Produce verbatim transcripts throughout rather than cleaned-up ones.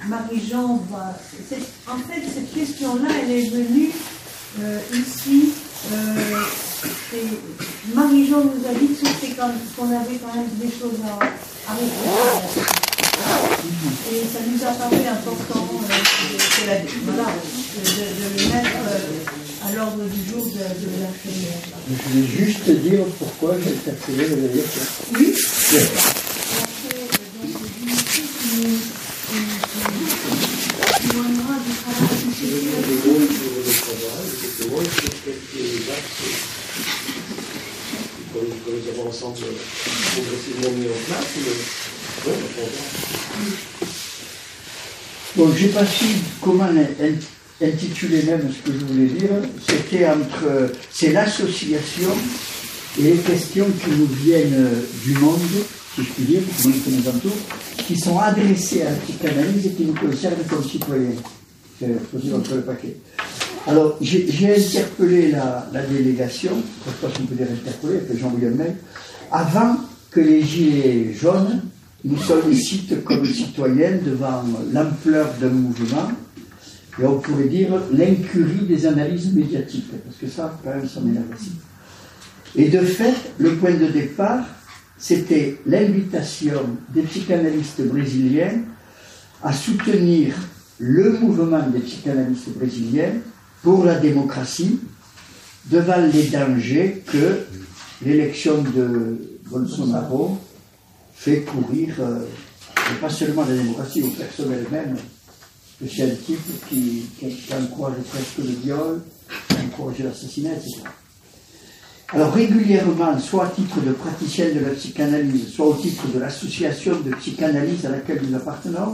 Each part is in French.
Marie-Jean va... En fait, cette question-là, elle est venue euh, ici. Euh, Marie-Jean nous a dit qu'on avait quand même des choses à, à réfléchir. Et ça nous a paru important euh, de, de, la, voilà, de, de, de le mettre euh, à l'ordre du jour de, de la première. Je vais juste dire pourquoi j'ai interpellé le directeur. Oui. Oui. Que nous avons ensemble progressivement mis en place. Le... Bon, j'ai pas su comment intituler même ce que je voulais dire. C'était entre. C'est l'association et les questions qui nous viennent du monde, si je puis dire, du monde qui nous entoure, qui sont adressées à la psychanalyse et qui nous concernent comme citoyens. C'est posé entre le paquet. Alors, j'ai interpellé la, la délégation, je ne sais pas si on peut dire interpeller, j'ai envoyé un mail, avant que les gilets jaunes nous sollicitent comme citoyens devant l'ampleur d'un mouvement, et on pourrait dire l'incurie des analyses médiatiques, parce que ça, quand même, ça m'énerve aussi. Et de fait, le point de départ, c'était l'invitation des psychanalystes brésiliens à soutenir le mouvement des psychanalystes brésiliens pour la démocratie, devant les dangers que l'élection de Bolsonaro fait courir, euh, et pas seulement la démocratie, aux personnes elles-mêmes, que c'est un type qui, qui, qui encourage presque le viol, qui encourage l'assassinat, et cetera. Alors régulièrement, soit à titre de praticien de la psychanalyse, soit au titre de l'association de psychanalyse à laquelle nous appartenons,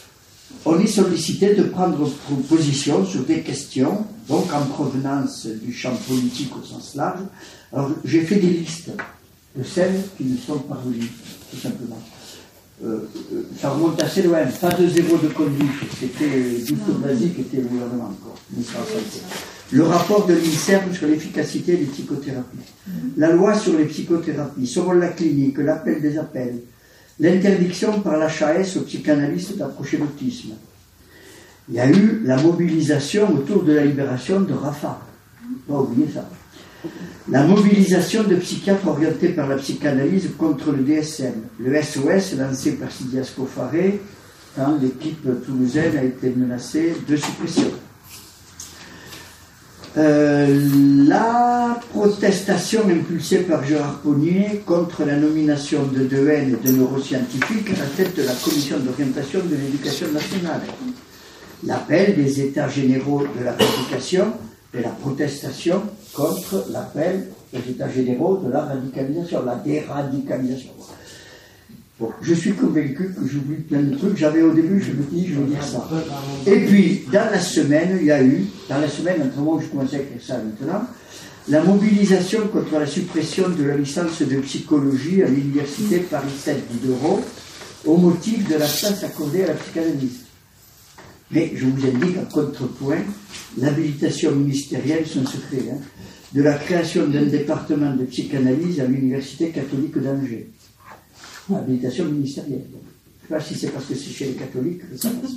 on est sollicité de prendre position sur des questions, donc en provenance du champ politique au sens large. Alors, j'ai fait des listes de celles qui nous sont parvenues, tout simplement. Euh, ça remonte assez loin. Pas de zéro de conduite, c'était Douste Blasi qui était le gouvernement encore. Le rapport de l'INSERM sur l'efficacité des psychothérapies. La loi sur les psychothérapies, selon la clinique, l'appel des appels. L'interdiction par l'H A S aux psychanalystes d'approcher l'autisme. Il y a eu la mobilisation autour de la libération de Rafah. Pas oublier ça. La mobilisation de psychiatres orientés par la psychanalyse contre le D S M. Le S O S lancé par Sidi Ascofaré quand l'équipe toulousaine a été menacée de suppression. Euh, la protestation impulsée par Gérard Ponnier contre la nomination de Dehaene de neuroscientifique à la tête de la commission d'orientation de l'éducation nationale. L'appel des états généraux de la rééducation et la protestation contre l'appel des états généraux de la radicalisation, la déradicalisation. Bon, je suis convaincu que j'oublie plein de trucs. J'avais au début, je me dis, je vais dire ça. Et puis, dans la semaine, il y a eu, dans la semaine, entre moi, je commençais à écrire ça maintenant, la mobilisation contre la suppression de la licence de psychologie à l'université Paris sept d'Europe au motif de la place accordée à la psychanalyse. Mais je vous indique en contrepoint l'habilitation ministérielle, son secret, hein, de la création d'un département de psychanalyse à l'université catholique d'Angers. Habilitation ministérielle. Je ne sais pas si c'est parce que c'est chez les catholiques que ça passe.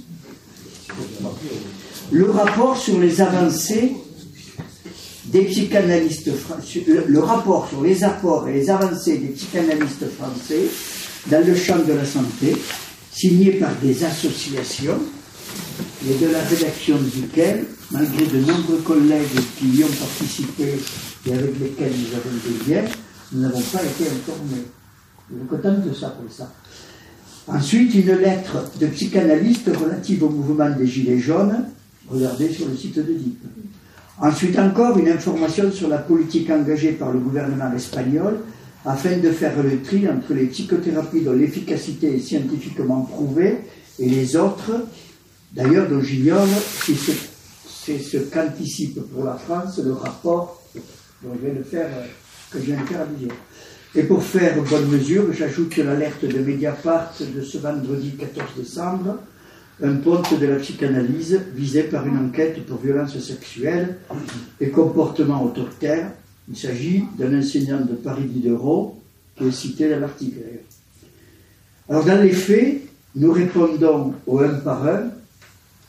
Le rapport sur les avancées des psychanalystes français, le rapport sur les apports et les avancées des psychanalystes français dans le champ de la santé, signé par des associations, et de la rédaction duquel, malgré de nombreux collègues qui y ont participé et avec lesquels nous avons des liens, nous n'avons pas été informés. Je me contente de ça pour ça. Ensuite, une lettre de psychanalyste relative au mouvement des Gilets jaunes, regardez sur le site de D I P. Ensuite encore, une information sur la politique engagée par le gouvernement espagnol afin de faire le tri entre les psychothérapies dont l'efficacité est scientifiquement prouvée et les autres, d'ailleurs dont j'ignore si c'est ce qu'anticipe pour la France le rapport dont je viens de faire, que je viens de faire allusion. Et pour faire bonne mesure, j'ajoute l'alerte de Mediapart de ce vendredi quatorze décembre, un ponte de la psychanalyse visé par une enquête pour violence sexuelle et comportement autoritaire. Il s'agit d'un enseignant de Paris Diderot qui est cité dans l'article. Alors dans les faits, nous répondons au un par un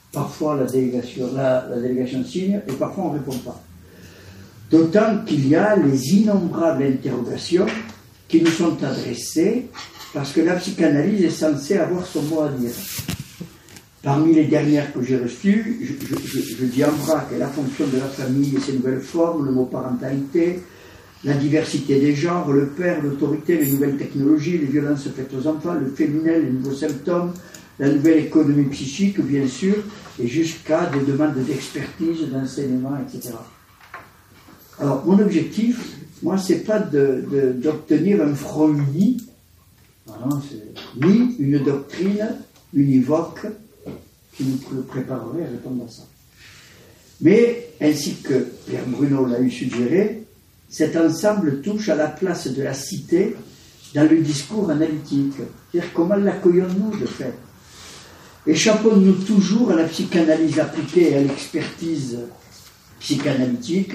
Parfois la délégation, la, la délégation signe et parfois on ne répond pas. D'autant qu'il y a les innombrables interrogations qui nous sont adressées parce que la psychanalyse est censée avoir son mot à dire. Parmi les dernières que j'ai reçues, je, je, je, je dis en vrac la fonction de la famille et ses nouvelles formes, le mot parentalité, la diversité des genres, le père, l'autorité, les nouvelles technologies, les violences faites aux enfants, le féminin, les nouveaux symptômes, la nouvelle économie psychique, bien sûr, et jusqu'à des demandes d'expertise, d'enseignement, et cetera. Alors, mon objectif, moi, c'est pas de, de, d'obtenir un front uni, non, ni une doctrine univoque qui nous préparerait à répondre à ça. Mais, ainsi que Pierre Bruno l'a eu suggéré, cet ensemble touche à la place de la cité dans le discours analytique. C'est-à-dire, comment l'accueillons-nous de fait? Échappons-nous toujours à la psychanalyse appliquée et à l'expertise psychanalytique?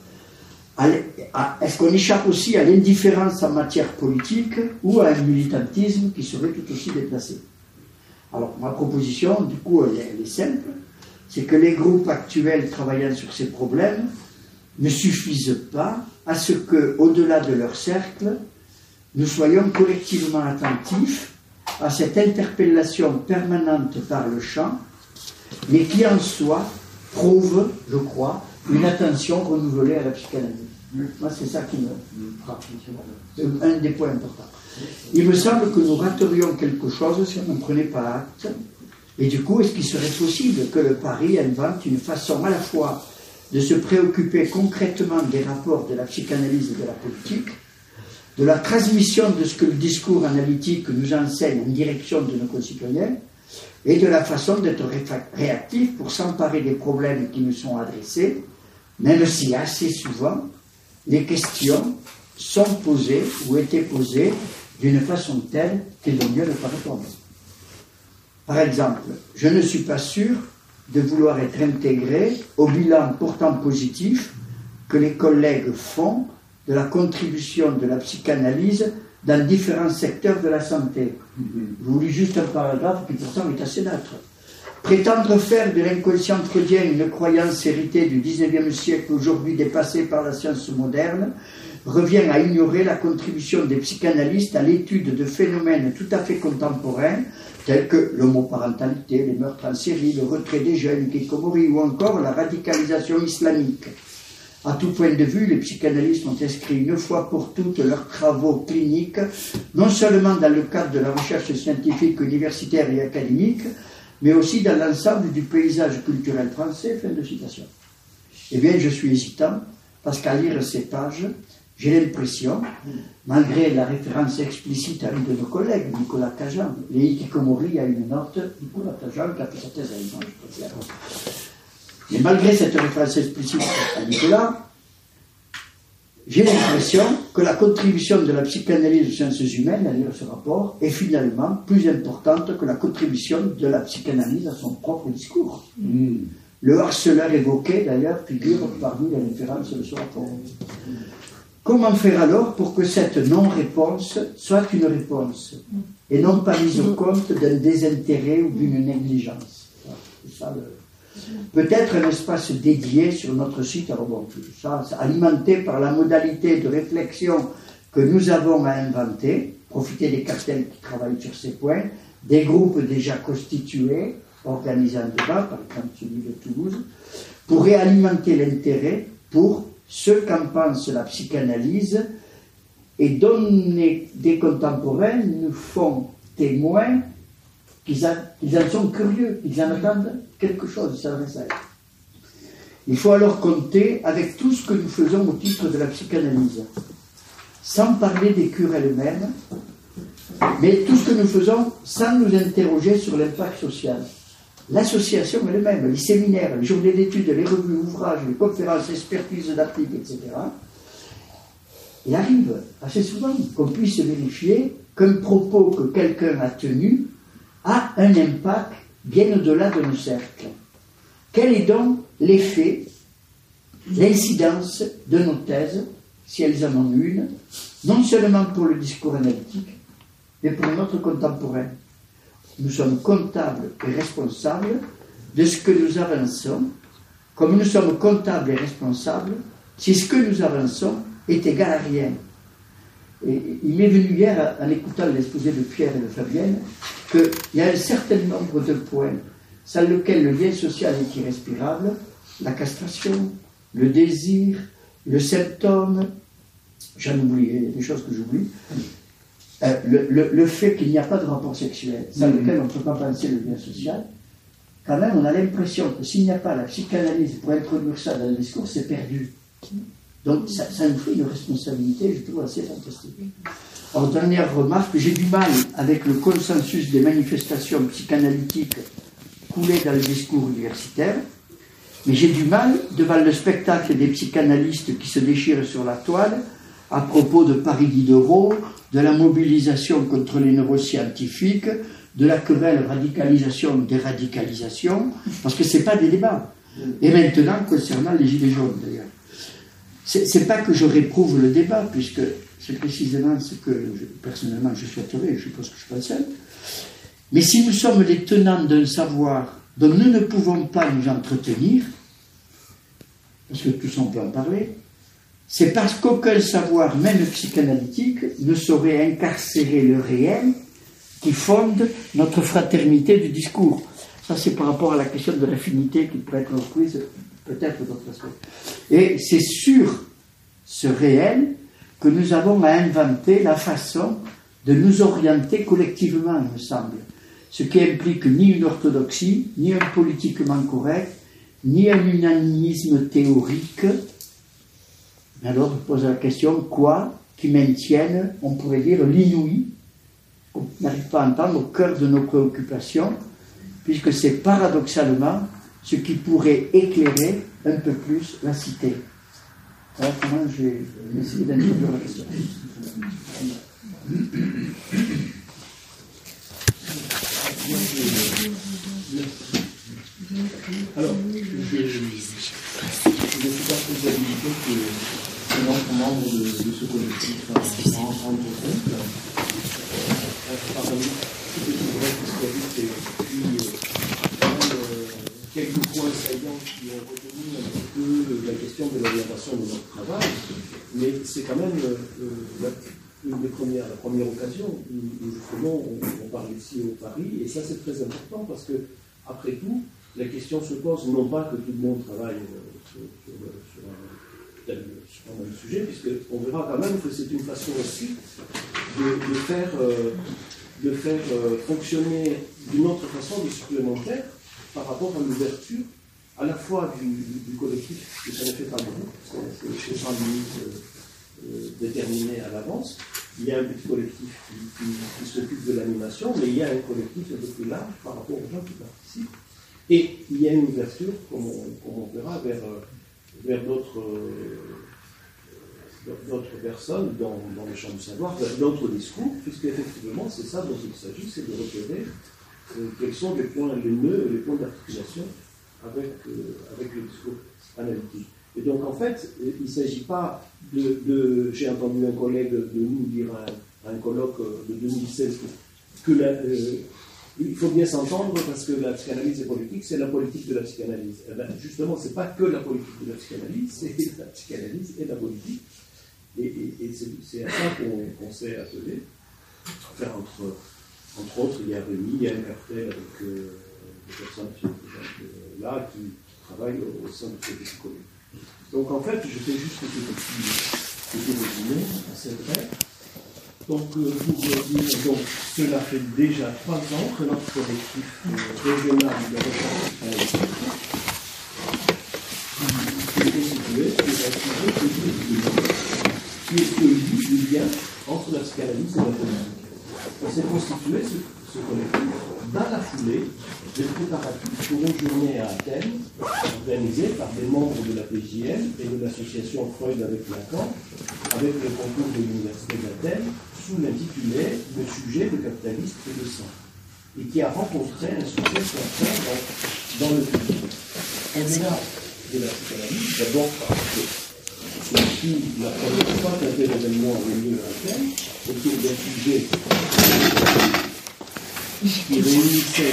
Est-ce qu'on échappe aussi à l'indifférence en matière politique ou à un militantisme qui serait tout aussi déplacé? Alors, ma proposition, du coup, elle est, elle est simple, c'est que les groupes actuels travaillant sur ces problèmes ne suffisent pas à ce que, au-delà de leur cercle, nous soyons collectivement attentifs à cette interpellation permanente par le champ, mais qui en soi prouve, je crois, une attention renouvelée à la psychanalyse. Moi, c'est ça qui me frappe. C'est un des points importants. Il me semble que nous raterions quelque chose si on n'en prenait pas acte. Et du coup, est-ce qu'il serait possible que le Paris invente une façon à la fois de se préoccuper concrètement des rapports de la psychanalyse et de la politique, de la transmission de ce que le discours analytique nous enseigne en direction de nos concitoyens, et de la façon d'être réactif pour s'emparer des problèmes qui nous sont adressés, même si assez souvent, les questions sont posées ou étaient posées d'une façon telle qu'il vaut mieux ne pas répondre. Par exemple, je ne suis pas sûr de vouloir être intégré au bilan pourtant positif que les collègues font de la contribution de la psychanalyse dans différents secteurs de la santé. Je vous lis juste un paragraphe qui pourtant est assez neutre. Prétendre faire de l'inconscient freudien une croyance héritée du dix-neuvième siècle, aujourd'hui dépassée par la science moderne, revient à ignorer la contribution des psychanalystes à l'étude de phénomènes tout à fait contemporains, tels que l'homoparentalité, les meurtres en série, le retrait des jeunes, Kikomori, ou encore la radicalisation islamique. À tout point de vue, les psychanalystes ont inscrit une fois pour toutes leurs travaux cliniques, non seulement dans le cadre de la recherche scientifique, universitaire et académique, mais aussi dans l'ensemble du paysage culturel français. Fin de citation. Eh bien, je suis hésitant, parce qu'à lire ces pages, j'ai l'impression, malgré la référence explicite à un de nos collègues, Nicolas Cajan, les Hikikomori a une note, Nicolas Cajan, qui a fait sa thèse avec moi, je préfère. Mais malgré cette référence explicite à Nicolas, j'ai l'impression que la contribution de la psychanalyse aux sciences humaines, à lire ce rapport, est finalement plus importante que la contribution de la psychanalyse à son propre discours. Mm. Le harceleur évoqué, d'ailleurs, figure parmi les références de ce rapport. Comment faire alors pour que cette non-réponse soit une réponse et non pas mise au compte d'un désintérêt ou d'une négligence? C'est ça le... Peut-être un espace dédié sur notre site à rebondir, ça, alimenté par la modalité de réflexion que nous avons à inventer, profiter des cartels qui travaillent sur ces points, des groupes déjà constitués, organisant un débat, par exemple celui de Toulouse, pour réalimenter l'intérêt pour ce qu'en pense la psychanalyse et donner des contemporains nous font témoins qu'ils en sont curieux, qu'ils en attendent quelque chose, ça s'adresse à eux. Il faut alors compter avec tout ce que nous faisons au titre de la psychanalyse, sans parler des cures elles-mêmes, mais tout ce que nous faisons sans nous interroger sur l'impact social. L'association elle-même, les séminaires, les journées d'études, les revues, ouvrages, les conférences, expertises d'applique, et cetera. Il arrive assez souvent qu'on puisse vérifier qu'un propos que quelqu'un a tenu a un impact bien au-delà de nos cercles. Quel est donc l'effet, l'incidence de nos thèses, si elles en ont une, non seulement pour le discours analytique, mais pour notre contemporain? Nous sommes comptables et responsables de ce que nous avançons, comme nous sommes comptables et responsables, si ce que nous avançons est égal à rien. Et il m'est venu hier, en écoutant l'exposé de Pierre et de Fabienne, qu'il y a un certain nombre de points sans lesquels le lien social est irrespirable, la castration, le désir, le symptôme, j'en oublie, il y a des choses que j'oublie, euh, le, le, le fait qu'il n'y a pas de rapport sexuel, sans mmh. lequel on ne peut pas penser le lien social. Quand même, on a l'impression que s'il n'y a pas la psychanalyse pour introduire ça dans le discours, c'est perdu. Donc, ça, ça nous fait une responsabilité, je trouve, assez fantastique. Alors, dernière remarque, j'ai du mal avec le consensus des manifestations psychanalytiques coulées dans le discours universitaire, mais j'ai du mal devant le spectacle des psychanalystes qui se déchirent sur la toile à propos de Paris Diderot, de la mobilisation contre les neuroscientifiques, de la querelle radicalisation-déradicalisation, parce que ce n'est pas des débats. Et maintenant, concernant les Gilets jaunes, d'ailleurs. Ce n'est pas que je réprouve le débat, puisque c'est précisément ce que, je, personnellement, je souhaiterais, je suppose que je pense seul. Mais si nous sommes les tenants d'un savoir dont nous ne pouvons pas nous entretenir, parce que tous on peut en parler, c'est parce qu'aucun savoir, même psychanalytique, ne saurait incarcérer le réel qui fonde notre fraternité du discours. Ça, c'est par rapport à la question de l'affinité qui pourrait être reprise peut-être d'autres aspects. Et c'est sur ce réel que nous avons à inventer la façon de nous orienter collectivement, il me semble. Ce qui implique ni une orthodoxie, ni un politiquement correct, ni un unanimisme théorique. Alors, je pose la question, quoi qui maintienne, on pourrait dire, l'inouï, qu'on n'arrive pas à entendre au cœur de nos préoccupations, puisque c'est paradoxalement ce qui pourrait éclairer un peu plus la cité. Voilà comment je vais essayer d'introduire la question. Alors, je ne suis pas responsabilité que un autre membre de, de ce collectif en rendre compte. Parmi toutes les spécialistes et puis quelques points saillants qui ont retenu un petit peu la question de l'orientation de notre travail, mais c'est quand même euh, la, une des premières, la première occasion où, où justement on, on parle ici au Paris, et ça c'est très important parce que, après tout, la question se pose non pas que tout le monde travaille euh, sur, sur, sur, un, sur un même sujet, puisqu'on verra quand même que c'est une façon aussi de, de faire, euh, de faire euh, fonctionner d'une autre façon, du supplémentaire, par rapport à l'ouverture à la fois du, du collectif, que ça ne fait pas beaucoup, c'est pas limite euh, euh, déterminé à l'avance. Il y a un petit collectif qui, qui, qui s'occupe de l'animation, mais il y a un collectif un peu plus large par rapport aux gens qui participent. Et il y a une ouverture, comme on, comme on verra, vers, vers d'autres, euh, d'autres personnes dans, dans les champs du savoir, vers d'autres discours, puisque effectivement c'est ça dont il s'agit, c'est de repérer euh, quels sont les points, les nœuds, les points d'articulation avec, euh, avec le discours analytique. Et donc en fait, il ne s'agit pas de, de... J'ai entendu un collègue de nous dire à un, un colloque de deux mille seize que la, euh, il faut bien s'entendre parce que la psychanalyse est politique, c'est la politique de la psychanalyse. Et ben, justement, ce n'est pas que la politique de la psychanalyse, c'est la psychanalyse et la politique. Et, et, et c'est, c'est à ça qu'on, qu'on s'est attelé. Enfin, entre, entre autres, il y a Rémi, il y a un cartel avec euh, des personnes qui, euh, là qui travaillent au, au sein de ce petit collectif. Donc en fait, je fais juste ce petit résumé assez bref. Donc, euh, pour dire, donc, cela fait déjà trois ans que notre collectif euh, régional de recherche analytique est constitué sur un sujet qui est celui du lien entre la psychanalyse et la politique. On s'est constitué ce, ce collectif dans la foulée des préparatifs pour une journée à Athènes organisée par des membres de la P J L et de l'association Freud avec Lacan, avec le concours de l'Université d'Athènes, sous l'intitulé « Le sujet de capitalisme et de sang », et qui a rencontré un succès certain dans, dans le public. Au-delà de la psychanalyse, d'abord parce que c'est aussi la première fois qu'un tel événement a eu lieu à Athènes, autour d'un sujet qui réunissait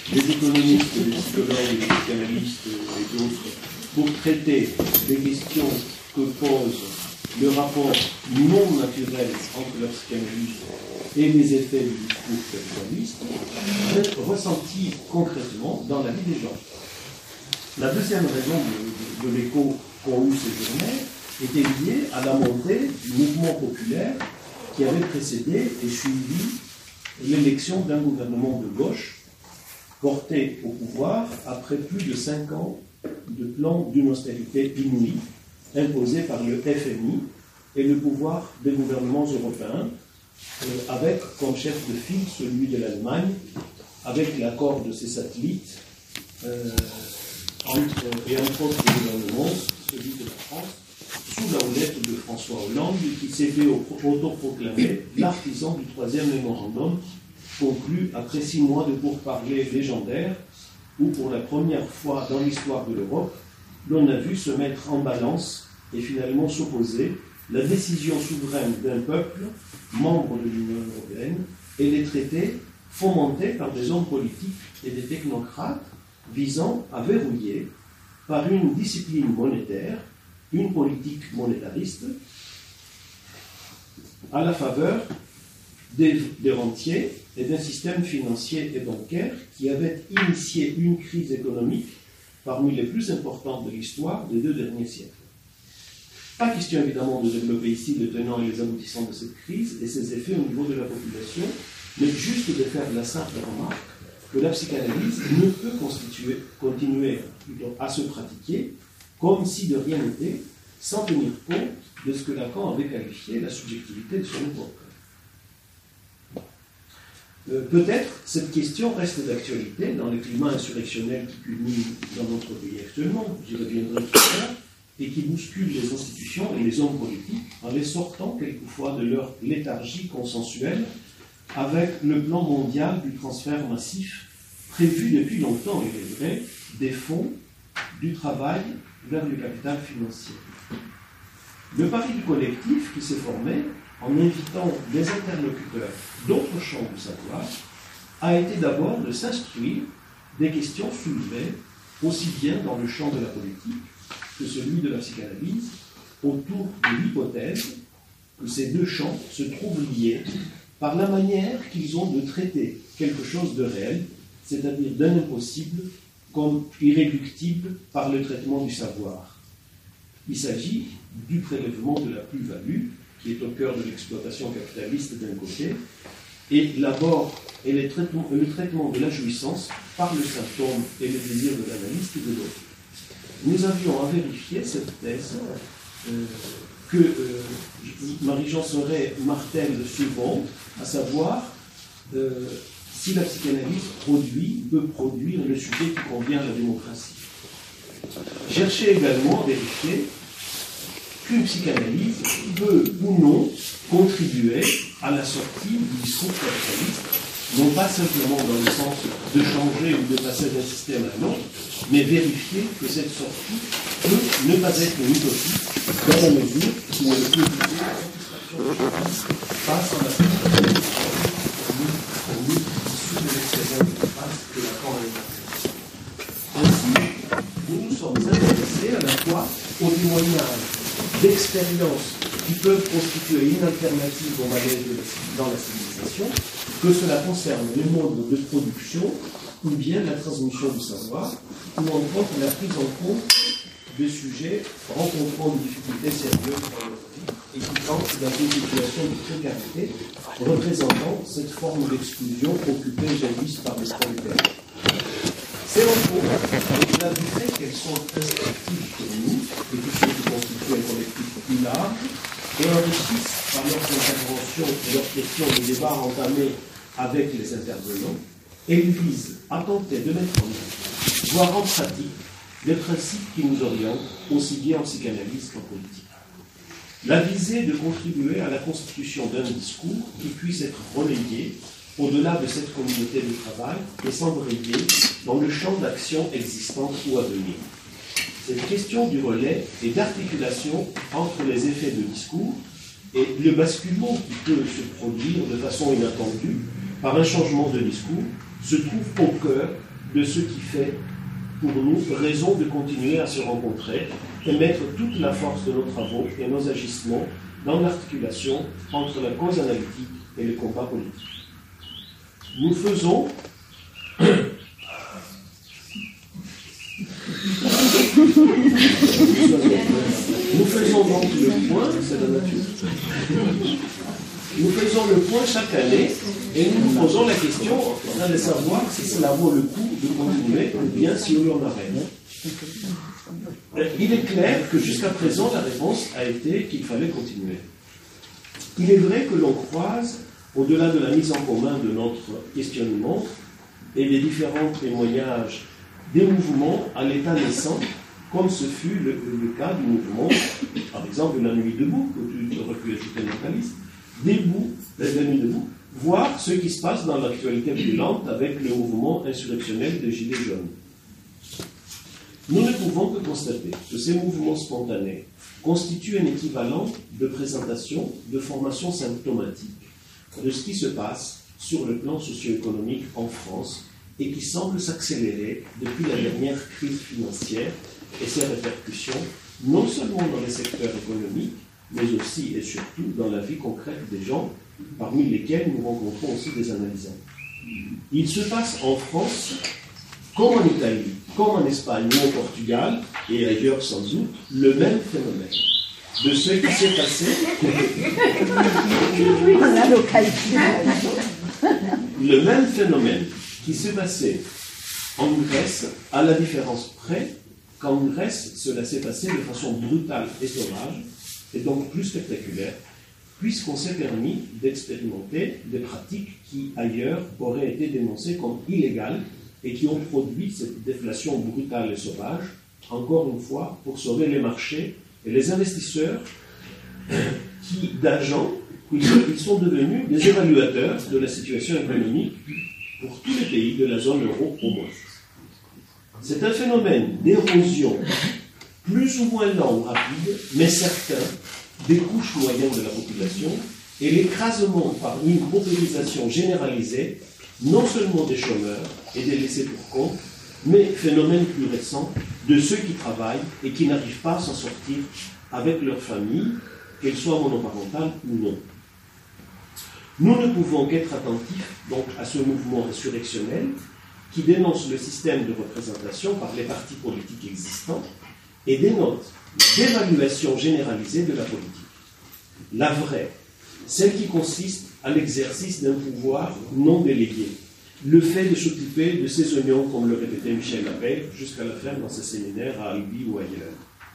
des économistes, des psychologues, des psychanalystes et d'autres pour traiter des questions que pose le rapport non naturel entre la psychanalyse et les effets du discours capitaliste, d'être ressenti concrètement dans la vie des gens. La deuxième raison de, de, de l'écho qu'ont eu ces journées était liée à la montée du mouvement populaire qui avait précédé et suivi l'élection d'un gouvernement de gauche porté au pouvoir après plus de cinq ans de plan d'une austérité inouïe imposé par le F M I et le pouvoir des gouvernements européens, euh, avec comme chef de file celui de l'Allemagne, avec l'accord de ses satellites, euh, entre, et entre autres gouvernements, celui de la France, sous la houlette de François Hollande, qui s'était autoproclamé l'artisan du troisième mémorandum, conclu après six mois de pourparlers légendaires, où pour la première fois dans l'histoire de l'Europe, l'on a vu se mettre en balance et finalement s'opposer la décision souveraine d'un peuple, membre de l'Union européenne, et les traités fomentés par des hommes politiques et des technocrates visant à verrouiller, par une discipline monétaire, une politique monétariste, à la faveur des, des rentiers et d'un système financier et bancaire qui avait initié une crise économique parmi les plus importantes de l'histoire des deux derniers siècles. Pas question évidemment de développer ici les tenants et les aboutissants de cette crise et ses effets au niveau de la population, mais juste de faire la simple remarque que la psychanalyse ne peut constituer, continuer plutôt à se pratiquer comme si de rien n'était, sans tenir compte de ce que Lacan avait qualifié la subjectivité de son époque. Euh, peut-être cette question reste d'actualité dans le climat insurrectionnel qui culmine dans notre pays actuellement, j'y reviendrai tout à l'heure, et qui bouscule les institutions et les hommes politiques en les sortant quelquefois de leur léthargie consensuelle avec le plan mondial du transfert massif prévu depuis longtemps, il est vrai, des fonds du travail vers le capital financier. Le pari du collectif qui s'est formé en invitant des interlocuteurs d'autres champs du savoir a été d'abord de s'instruire des questions soulevées aussi bien dans le champ de la politique que celui de la psychanalyse autour de l'hypothèse que ces deux champs se trouvent liés par la manière qu'ils ont de traiter quelque chose de réel, c'est-à-dire d'un impossible comme irréductible par le traitement du savoir. Il s'agit du prélèvement de la plus-value, qui est au cœur de l'exploitation capitaliste d'un côté, et l'abord et le traitement, le traitement de la jouissance par le symptôme et le désir de l'analyste de l'autre. Nous avions à vérifier cette thèse euh, que euh, Marie-Jean Sorey martèle souvent, à savoir euh, si la psychanalyse produit, peut produire le sujet qui convient à la démocratie. Cherchez également à vérifier qu'une psychanalyse peut ou non contribuer à la sortie du discours capitaliste, non pas simplement dans le sens de changer ou de passer d'un système à un autre, mais vérifier que cette sortie peut ne pas être une utopie dans la mesure où elle peut viser la satisfaction face à la satisfaction issue de l'expérience de face que Lacan a évoquée. Ainsi, nous nous sommes intéressés à la fois aux témoignages d'expériences qui peuvent constituer une alternative au malaise dans la civilisation, que cela concerne les modes de production ou bien la transmission du savoir, ou encore la prise en compte de sujets rencontrant des difficultés sérieuses dans leur vie et qui tentent dans une situation de précarité, représentant cette forme d'exclusion occupée jadis par les prolétaires. C'est entre autres au-delà du fait qu'elles sont instructives pour nous, et tout ce qui constitue un collectif plus large, et enrichissent par leurs interventions et leurs questions les débats entamés avec les intervenants, et ils visent à tenter de mettre en œuvre, voire en pratique, les principes qui nous orientent, aussi bien en psychanalyse qu'en politique. La visée de contribuer à la constitution d'un discours qui puisse être relayé au-delà de cette communauté de travail et s'embrayer dans le champ d'action existant ou à venir. Cette question du relais et d'articulation entre les effets de discours et le basculement qui peut se produire de façon inattendue par un changement de discours se trouve au cœur de ce qui fait pour nous raison de continuer à se rencontrer et mettre toute la force de nos travaux et nos agissements dans l'articulation entre la cause analytique et le combat politique. Nous faisons Nous faisons donc le point, c'est la nature. Nous faisons le point chaque année et nous nous posons la question de savoir si cela vaut le coup de continuer ou bien si on arrête. Il est clair que jusqu'à présent, la réponse a été qu'il fallait continuer. Il est vrai que l'on croise, au-delà de la mise en commun de notre questionnement et des différents témoignages des mouvements à l'état naissant, comme ce fut le, le cas du mouvement, par exemple, de la nuit debout, que tu aurais pu ajouter dans ta liste, debout, la nuit debout, voir ce qui se passe dans l'actualité brûlante avec le mouvement insurrectionnel des Gilets jaunes. Nous ne pouvons que constater que ces mouvements spontanés constituent un équivalent de présentation, de formation symptomatique de ce qui se passe sur le plan socio-économique en France et qui semble s'accélérer depuis la dernière crise financière et ses répercussions, non seulement dans les secteurs économiques, mais aussi et surtout dans la vie concrète des gens, parmi lesquels nous rencontrons aussi des analysants. Il se passe en France, comme en Italie, comme en Espagne ou au Portugal, et ailleurs sans doute, le même phénomène. De ce qui s'est passé... le même phénomène qui s'est passé en Grèce, à la différence près qu'en Grèce, cela s'est passé de façon brutale et sauvage, et donc plus spectaculaire, puisqu'on s'est permis d'expérimenter des pratiques qui, ailleurs, auraient été dénoncées comme illégales et qui ont produit cette déflation brutale et sauvage, encore une fois, pour sauver les marchés et les investisseurs qui, d'agents, ils sont devenus des évaluateurs de la situation économique pour tous les pays de la zone euro au moins. C'est un phénomène d'érosion plus ou moins lent ou rapide, mais certain, des couches moyennes de la population et l'écrasement par une paupérisation généralisée, non seulement des chômeurs et des laissés pour compte, mais phénomène plus récent de ceux qui travaillent et qui n'arrivent pas à s'en sortir avec leur famille, qu'elle soit monoparentale ou non. Nous ne pouvons qu'être attentifs donc à ce mouvement insurrectionnel qui dénonce le système de représentation par les partis politiques existants et dénote la dévaluation généralisée de la politique. La vraie, celle qui consiste à l'exercice d'un pouvoir non délégué, le fait de s'occuper de ces oignons, comme le répétait Michel Lapeyre, jusqu'à la fin dans ses séminaires à Albi ou ailleurs.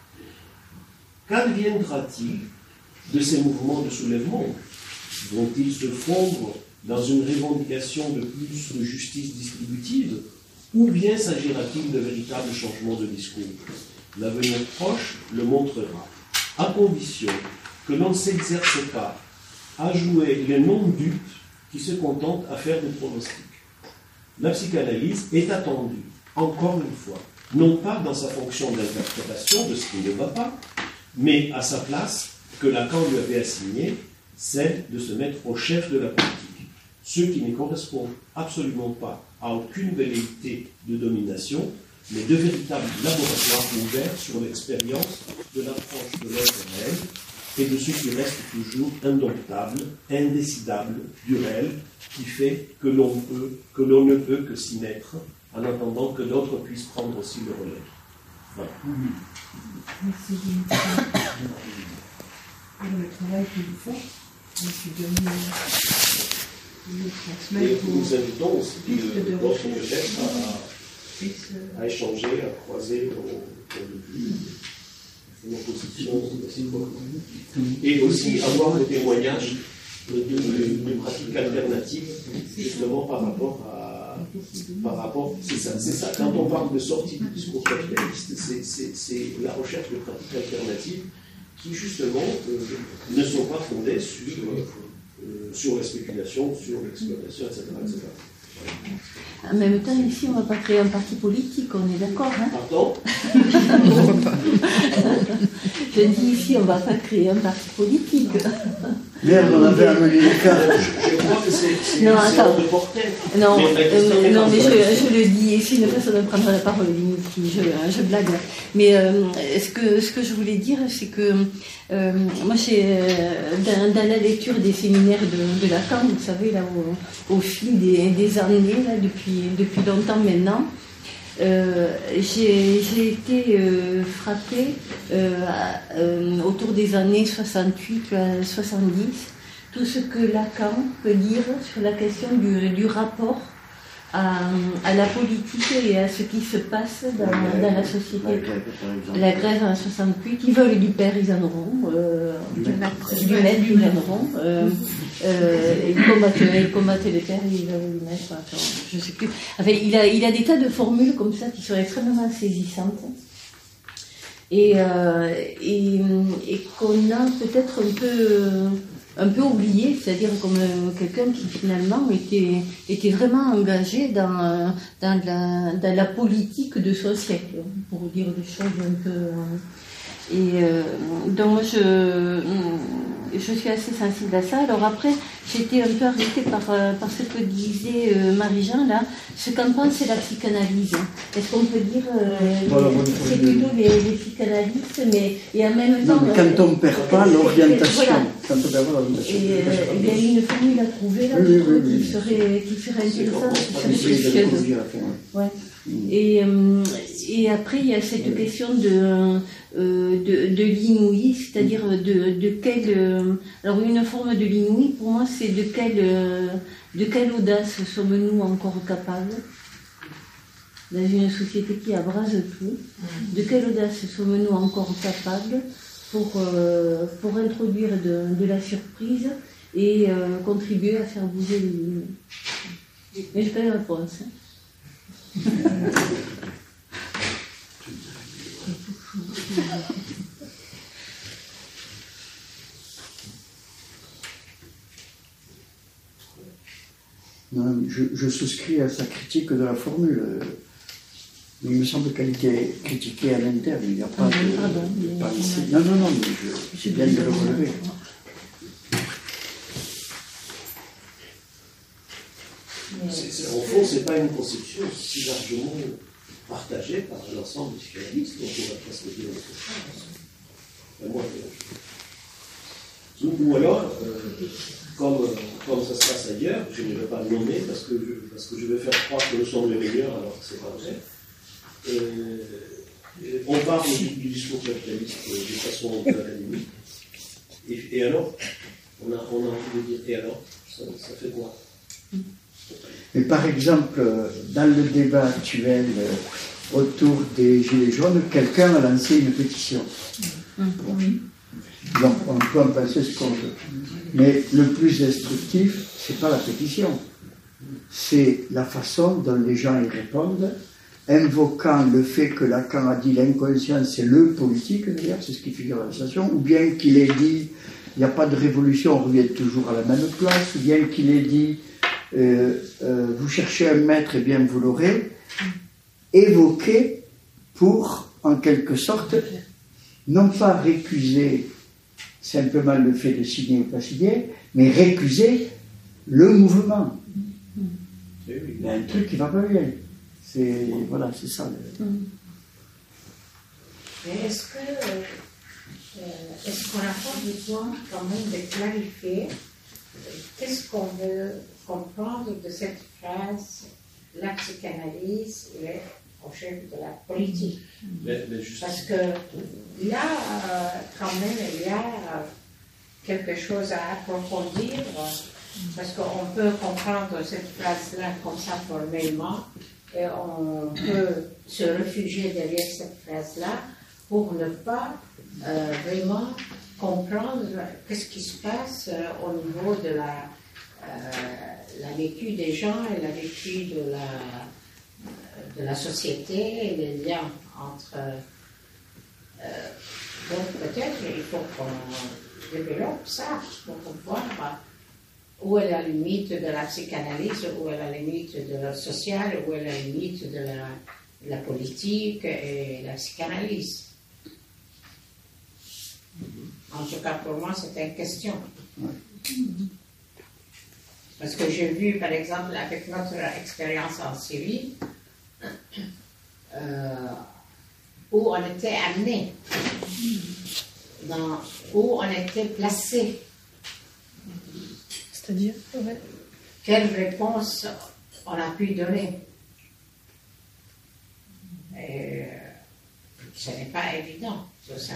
Qu'adviendra-t-il de ces mouvements de soulèvement? Vont-ils se fondre dans une revendication de plus de justice distributive, ou bien s'agira-t-il de véritables changements de discours? L'avenir proche le montrera, à condition que l'on ne s'exerce pas à jouer les non-dupes qui se contentent à faire des pronostics. La psychanalyse est attendue, encore une fois, non pas dans sa fonction d'interprétation de ce qui ne va pas, mais à sa place que Lacan lui avait assignée, celle de se mettre au chef de la politique, ce qui ne correspond absolument pas à aucune velléité de domination, mais de véritables laboratoires ouverts sur l'expérience de l'approche de l'être réel et de ce qui reste toujours indomptable, indécidable du réel, qui fait que l'on peut, que l'on ne peut que s'y mettre, en attendant que d'autres puissent prendre aussi le relais. Voilà. Merci pour le travail que vous faites. Et nous vous invitons aussi d'autres peut-être à, à échanger, à croiser nos, nos positions réciproques. Et aussi avoir des témoignages de, de, de pratiques alternatives, justement par rapport à. Par rapport, c'est ça, c'est ça. Quand on parle de sortie du discours capitaliste, c'est, c'est, c'est la recherche de pratiques alternatives qui, justement, euh, ne sont pas fondées sur, euh, sur la spéculation, sur l'exploitation, et cetera, et cetera. En même temps, ici, on ne va pas créer un parti politique, on est d'accord, hein? Pardon? Je dis ici, on ne va pas créer un parti politique. Merde, on avait amené les cartes. Je, je crois que c'est Non, c'est attends. hors de portée. Non, Mais la question euh, est non, en mais train de- je, je le dis, et si une personne ne prendra la parole, je, je blague. Mais euh, ce, que, ce que je voulais dire, c'est que euh, moi, j'ai, euh, dans, dans la lecture des séminaires de, de Lacan, vous savez, là, au, au fil des, des années, là, depuis, depuis longtemps maintenant, euh, j'ai, j'ai été euh, frappée euh, à, euh, autour des années soixante-huit à soixante-dix, tout ce que Lacan peut dire sur la question du, du rapport à, à la politique et à ce qui se passe dans, dans la société. La grève, par exemple. La grève en soixante-huit, ils veulent du père, ils en auront. Euh, Du maître. du maître, ils en auront. Euh, euh, ils combattent, ils combattent les pères, ils veulent du maître. Enfin, je sais plus. Enfin, il a, il a des tas de formules comme ça qui sont extrêmement saisissantes. Et, euh, et, et qu'on a peut-être un peu, un peu oublié, c'est-à-dire comme euh, quelqu'un qui finalement était, était vraiment engagé dans, dans, la, dans la politique de son siècle, pour dire des choses un peu... euh, et euh, donc je, je suis assez sensible à ça. Alors après, j'étais un peu arrêtée par, euh, par ce que disait euh, Marie-Jean là. Ce qu'en pense c'est la psychanalyse. Est-ce qu'on peut dire euh, Voilà, les- bon, c'est bon, plutôt les, les psychanalystes, mais et en même temps. Non, mais quand on ne perd pas euh, l'orientation, voilà. quand on perd pas l'orientation. Et euh, il y a une formule à trouver là, Oui, je oui, trouve, oui, qui oui. serait, qui serait intéressante, qui serait Essayer de le précieuse. conduire à fond, ouais. Ouais. Et, euh, et après, il y a cette question de, euh, de, de l'inouï, c'est-à-dire de, de quelle. euh, alors, une forme de l'inouï, pour moi, c'est de quelle, euh, de quelle audace sommes-nous encore capables dans une société qui abrase tout. De quelle audace sommes-nous encore capables pour, euh, pour introduire de, de la surprise et euh, contribuer à faire bouger les lignes. Mais je n'ai pas la réponse. Hein. Non, je, je souscris à sa critique de la formule. Mais il me semble qu'elle était critiquée à l'interne. Il n'y a pas Ah, de. pardon, de- pas mais- ici. Non, non, non, mais je, c'est bien de le relever. C'est- c'est- Au fond, ce n'est pas une conception si largement partagée par l'ensemble des psychanalystes, donc on va presque dire autre chose. Ben, moi, je- ou, ou alors, euh, comme, comme ça se passe ailleurs, je ne vais pas le nommer parce que, je, parce que je vais faire croire que nous sommes les meilleurs alors que ce n'est pas vrai. Euh, on parle du, du discours capitaliste de façon un peu académique. Et, et alors, on a, on a envie de dire, et alors, ça, ça fait quoi? Mais par exemple, dans le débat actuel euh, autour des Gilets jaunes, quelqu'un a lancé une pétition. Bon. Donc on peut en penser ce qu'on veut. Mais le plus instructif, c'est pas la pétition. C'est la façon dont les gens y répondent, invoquant le fait que Lacan a dit l'inconscient, c'est le politique, d'ailleurs, c'est ce qui figure dans la citation, ou bien qu'il ait dit il n'y a pas de révolution, on revient toujours à la même place, ou bien qu'il ait dit Euh, euh, vous cherchez un maître, et bien vous l'aurez, évoqué pour, en quelque sorte, non pas récuser simplement le fait de signer ou pas signer, mais récuser le mouvement. Il y a un truc qui va pas bien. C'est, voilà, c'est ça. Le... Mais est-ce que euh, est-ce qu'on n'a pas besoin quand même de clarifier qu'est-ce qu'on veut comprendre de cette phrase, la psychanalyse est au chef de la politique. Mais, mais juste... Parce que là, euh, quand même, il y a euh, quelque chose à approfondir, euh, parce qu'on peut comprendre cette phrase-là comme ça formellement, et on peut se réfugier derrière cette phrase-là pour ne pas euh, vraiment comprendre qu'est-ce qui se passe euh, au niveau de la, euh, la vécu des gens et la vécu de la, de la société et les liens entre... Euh, donc peut-être il faut qu'on développe ça pour voir où est la limite de la psychanalyse, où est la limite de la sociale, où est la limite de la, de la politique et la psychanalyse. En tout cas, pour moi, c'est une question. Parce que j'ai vu, par exemple, avec notre expérience en Syrie, euh, où on était amené, dans, où on était placé. C'est-à-dire ouais. Quelle réponse on a pu donner? Et ce n'est pas évident, tout ça.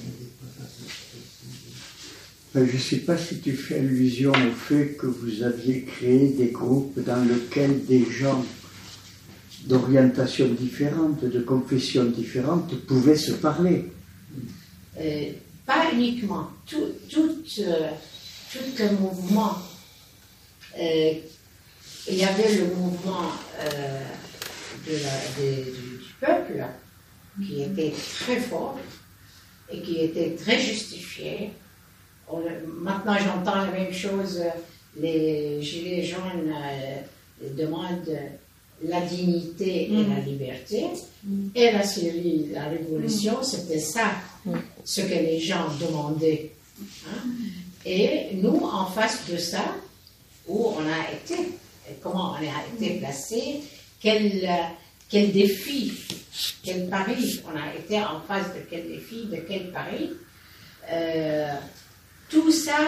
Je ne sais pas si tu fais allusion au fait que vous aviez créé des groupes dans lesquels des gens d'orientation différente, de confession différente, pouvaient se parler. Euh, pas uniquement. Tout, tout, euh, tout le mouvement. Euh, il y avait le mouvement euh, de la, de, du, du peuple qui était très fort et qui était très justifié. On, maintenant, j'entends la même chose. Les gilets jaunes euh, demandent la dignité et mmh. la liberté. Mmh. Et la Syrie, la révolution, mmh. c'était ça, mmh. ce que les gens demandaient. Hein? Et nous, en face de ça, où on a été, comment on a été placé, quel, quel défi, quel pari, on a été en face de quel défi, de quel pari. Euh, tout ça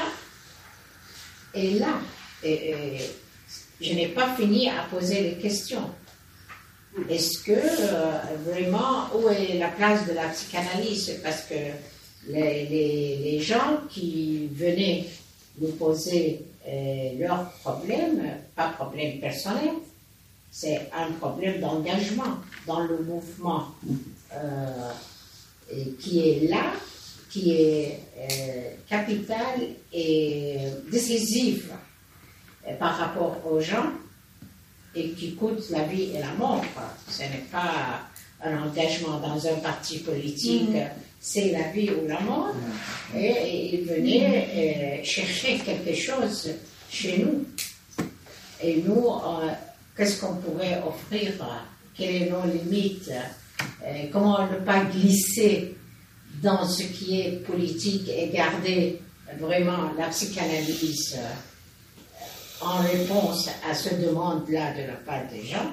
est là. Et, et je n'ai pas fini à poser les questions. Est-ce que euh, vraiment, où est la place de la psychanalyse? Parce que les, les, les gens qui venaient nous poser euh, leurs problèmes, pas problème personnel, c'est un problème d'engagement dans le mouvement euh, et qui est là, qui est euh, capital et décisif euh, par rapport aux gens et qui coûte la vie et la mort. Ce n'est pas un engagement dans un parti politique, mmh. c'est la vie ou la mort. Mmh. Et, et ils venaient euh, chercher quelque chose chez nous. Et nous, euh, qu'est-ce qu'on pourrait offrir? Quelles sont nos limites? euh, Comment ne pas glisser dans ce qui est politique et garder vraiment la psychanalyse euh, en réponse à ce demande-là de la part des gens.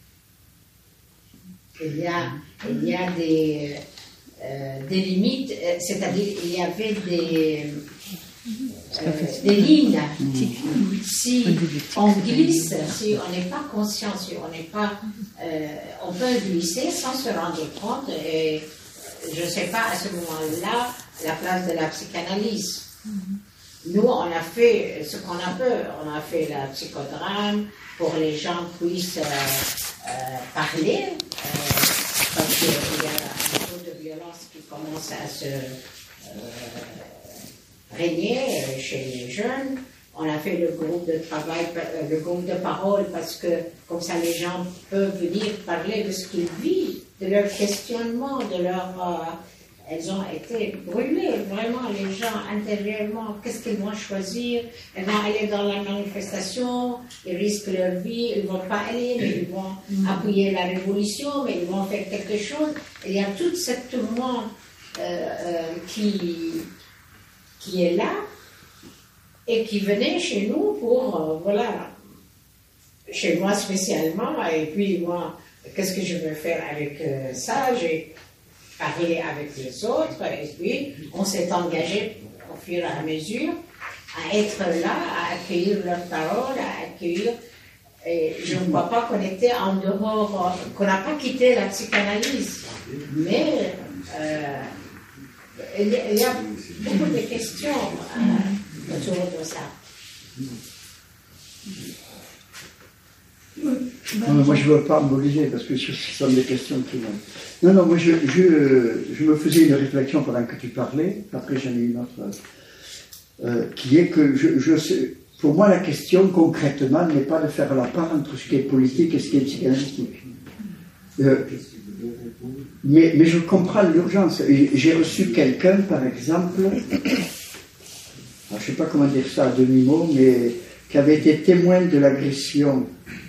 Il y a, il y a des, euh, des limites, c'est-à-dire il y avait des, euh, des lignes. Si on glisse, si on n'est pas conscient, si on n'est pas, euh, on peut glisser sans se rendre compte. Et je ne sais pas à ce moment-là la place de la psychanalyse. Nous, on a fait ce qu'on a fait. On a fait la psychodrame pour que les gens puissent euh, euh, parler, euh, parce qu'il y a un taux de violence qui commence à se euh, régner chez les jeunes. On a fait le groupe de travail, le groupe de parole, parce que comme ça les gens peuvent venir parler de ce qu'ils vivent, de leur questionnement, de leur... Euh, elles ont été brûlées, vraiment, les gens intérieurement, qu'est-ce qu'ils vont choisir? Elles vont aller dans la manifestation, ils risquent leur vie, ils ne vont pas aller, mais ils vont appuyer la révolution, mais ils vont faire quelque chose. Il y a tout ce mouvement euh, euh, qui, qui est là et qui venait chez nous pour, euh, voilà, chez moi spécialement, et puis moi, qu'est-ce que je veux faire avec euh, ça? J'ai parler avec les autres, et puis on s'est engagé au fur et à mesure à être là, à accueillir leurs paroles, à accueillir. Et je ne crois pas qu'on était en dehors, qu'on n'a pas quitté la psychanalyse, mais euh, il y a beaucoup de questions euh, autour de ça. Non, moi je ne veux pas m'obliger parce que ce sont des questions qui m'ont. Non, non, moi je, je, je me faisais une réflexion pendant que tu parlais, après j'en ai une autre, euh, qui est que je, je sais, pour moi la question concrètement n'est pas de faire la part entre ce qui est politique et ce qui est psychanalytique. Euh, mais, mais je comprends l'urgence. J'ai reçu quelqu'un, par exemple, je ne sais pas comment dire ça à demi-mot, mais qui avait été témoin de l'agression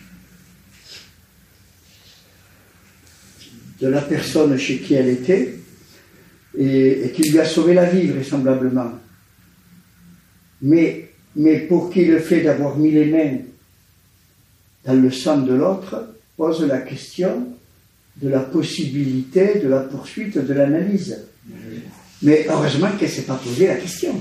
de la personne chez qui elle était, et, et qui lui a sauvé la vie, vraisemblablement. Mais mais pour qui le fait d'avoir mis les mains dans le sang de l'autre pose la question de la possibilité de la poursuite de l'analyse. Mais heureusement qu'elle ne s'est pas posé la question.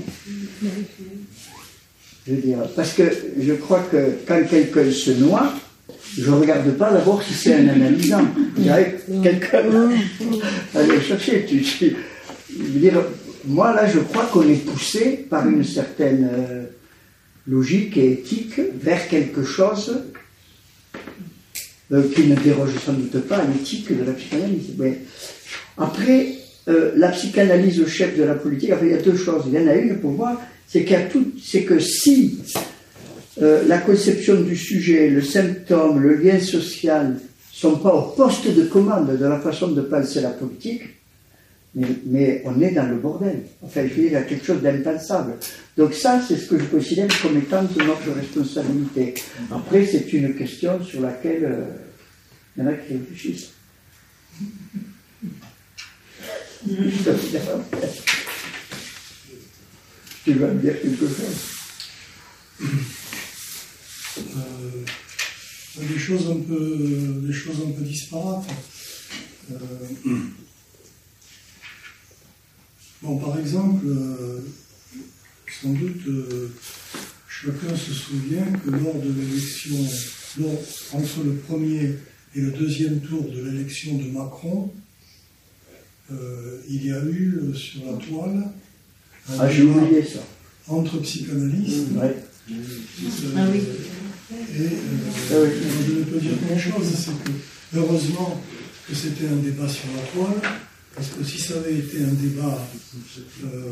Je veux dire, parce que je crois que quand quelqu'un se noie, je ne regarde pas d'abord si c'est un analysant. Je dirais, quelqu'un, allez chercher. Tu, tu, je veux dire, moi là, je crois qu'on est poussé par une certaine euh, logique et éthique vers quelque chose euh, qui ne déroge sans doute pas à l'éthique de la psychanalyse. Mais après, euh, la psychanalyse au chef de la politique, enfin, il y a deux choses. Il y en a une pour moi, c'est qu'il y a tout, c'est que si euh, la conception du sujet, le symptôme, le lien social sont pas au poste de commande de la façon de penser la politique, mais, mais on est dans le bordel. Enfin, je veux dire, il y a quelque chose d'impensable. Donc ça, c'est ce que je considère comme étant de notre responsabilité. Après, c'est une question sur laquelle euh, il y en a qui réfléchissent. Tu vas me dire quelque chose. Euh, des choses un peu, des choses un peu disparates. Euh, bon, par exemple, euh, sans doute, euh, chacun se souvient que lors de l'élection, lors, entre le premier et le deuxième tour de l'élection de Macron, euh, il y a eu euh, sur la toile un ah, j'ai oublié ça. Entre psychanalystes. Mmh, ouais. Euh, ah oui. Et euh, ah oui. Je ne peux dire qu'une chose, c'est que heureusement que c'était un débat sur la toile, parce que si ça avait été un débat euh,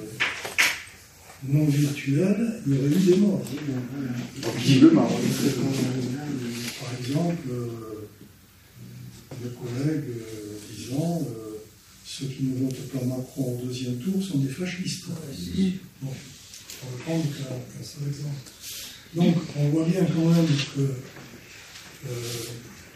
non virtuel, il y aurait eu des morts. Visiblement. Par exemple, euh, le collègue euh, disant euh, ceux qui ne votent pas Macron au deuxième tour sont des fascistes. Bon, on va prendre qu'un seul exemple. Donc, on voit bien quand même que euh,